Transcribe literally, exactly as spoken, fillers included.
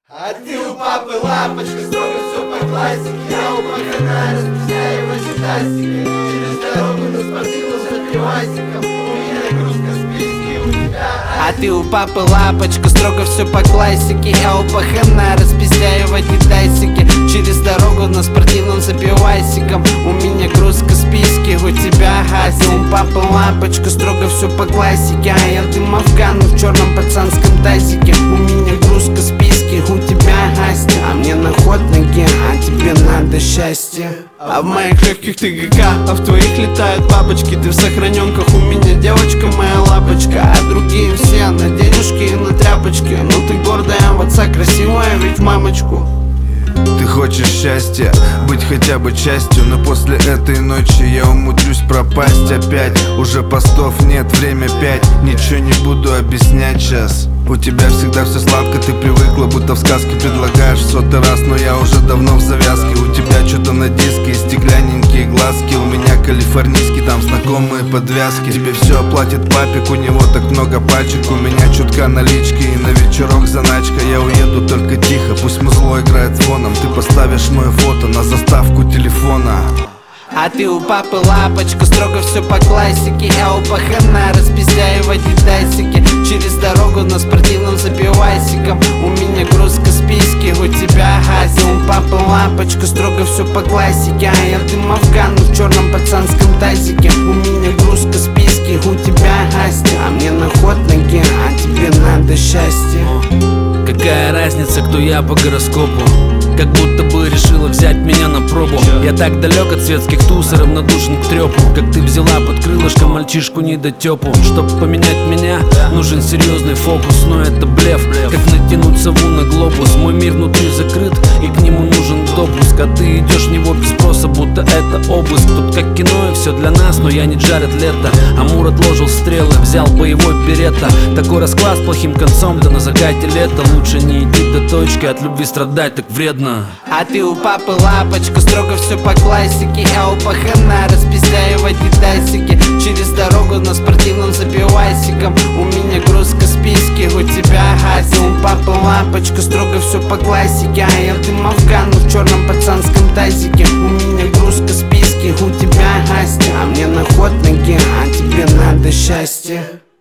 А ты у папы лапочка, строго все по классике. Я у пахана, расписяю в ожидасике. Через дорогу на спортивном за пивасиком. У меня грустно в списке, у тебя. А ты у папы лапочка, строго все по классике. Я у пахана, расписяю в адидасике. Через дорогу на спортивном за пивасиком. У меня грустка в списке, у тебя. А ты у папы лапочка, строго все по классике. А я дым афгану в черном пацанском тазике. У меня грустка в списке, у тебя гости. А мне на ход ноги, а тебе надо счастье. А в моих легких ты ГК, а в твоих летают бабочки. Ты в сохраненках, у меня девочка моя лапочка. А другие все на денежки и на тряпочки. Ну ты гордая в отца, красивая ведь в мамочку. Ты хочешь счастья, быть хотя бы частью. Но после этой ночи я умудрюсь пропасть опять. Уже постов нет, время пять. Ничего не буду объяснять сейчас. У тебя всегда все сладко, ты привыкла, будто в сказке предлагаешь в сотый раз. Но я уже давно в завязке. У тебя что-то на диске и стеклянненькие глазки. У меня калифорнийский, там знакомые подвязки. Тебе все оплатит папик, у него так много пачек. У меня чутка налички и на вечерок заначка. Я уеду только тихо, пусть музло играет звоном. Ты поставишь мое фото на заставку телефона. А ты у папы лапочка, строго все по классике. Я у пахана, расписяю в адидасике. Через дорогу на спортивном за пивасиком. У меня грустка в списке, у тебя. А ты у папы лапочка, строго все по классике. А я дым афгану в черном пацанском тазике. У меня грустка в списке, у тебя гости. А мне на ход ноги, а тебе надо счастье. Какая разница, кто я по гороскопу? Как будто бы решила взять меня на пробу. Я так далек от светских туз и равнодушен к трепу. Как ты взяла под крылышко мальчишку недотепу. Чтоб поменять меня, нужен серьезный фокус. Но это блеф, как натянуть сову на глобус. Мой мир внутри закрыт, и к нему нужен допуск. А ты идешь в него без спроса, будто это обыск. Тут как кино и все для нас, но я не Джаред Лето. Амур отложил стрелы, взял боевой беретта. Такой расклад с плохим концом, да на закате лета. Лучше не идти до точки, от любви страдать так вредно. А ты у папы лапочка, строго все по классике. Я у пахана, расписяю в адидасике. Через дорогу на спортивном за пивасиком. У меня грустка в списке, у тебя. А ты у папы лапочка, строго все по классике. А я дым афгану в черном пацанском тазике. У меня грустка в списке, у тебя гости. А мне на ход ноги, а тебе надо счастье.